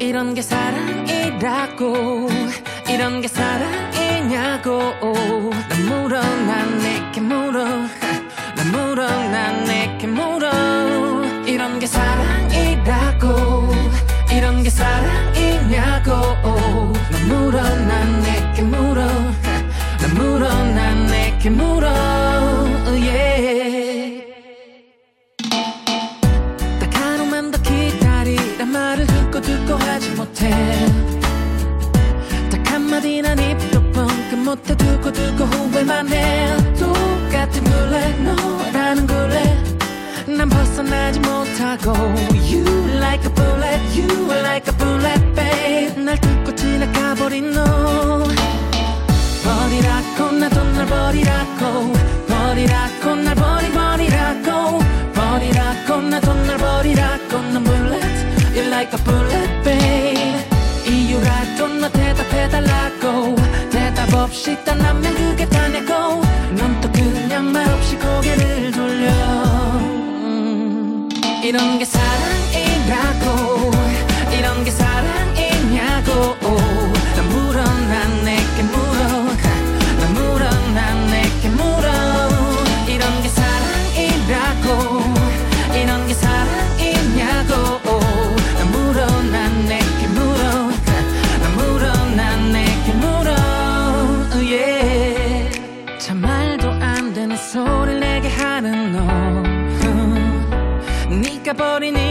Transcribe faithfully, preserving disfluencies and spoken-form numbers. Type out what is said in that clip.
이런 게 사랑이라고 이런 게 사랑이냐고 난 물어 난 내게 물어 난 물어 난 내게 물어 이런 게 사랑이라고 이런 게 사랑이냐고 난 물어 난 내게 물어 난 물어 난 내게 물어 yeah. 딱 하루만 더 기다리란 말을 듣고 듣고 하지 못해 딱 한마디나 입도 뻥끗 못해 두고 두고 후회만 해 똑같은 굴레 너라는 굴레 난 벗어나지 못하고 You like a bullet, you are like a bullet, babe 날 뚫고 지나가버린 너 버리라고 나도 날 버리라고 버리라고 날 버리 버리라고 버리라고 나도 날 버리라고 난 bullet, you like a bullet, babe 이유라도 너 대답해달라고 대답 없이 떠나면 그게 다냐고 넌 또 그냥 말없이 고개를 돌려 이런 게 사랑이라고 이런 게 사랑이냐고 난 물어 난 내게 물어 난 물어 난 내게 물어 이런 게 사랑이라고 이런 게 사랑이냐고 난 물어 난 내게 물어 난 물어 난 내게 물어 yeah. 참 말도 안 되는 소리를 내게 하는 너 네가 버린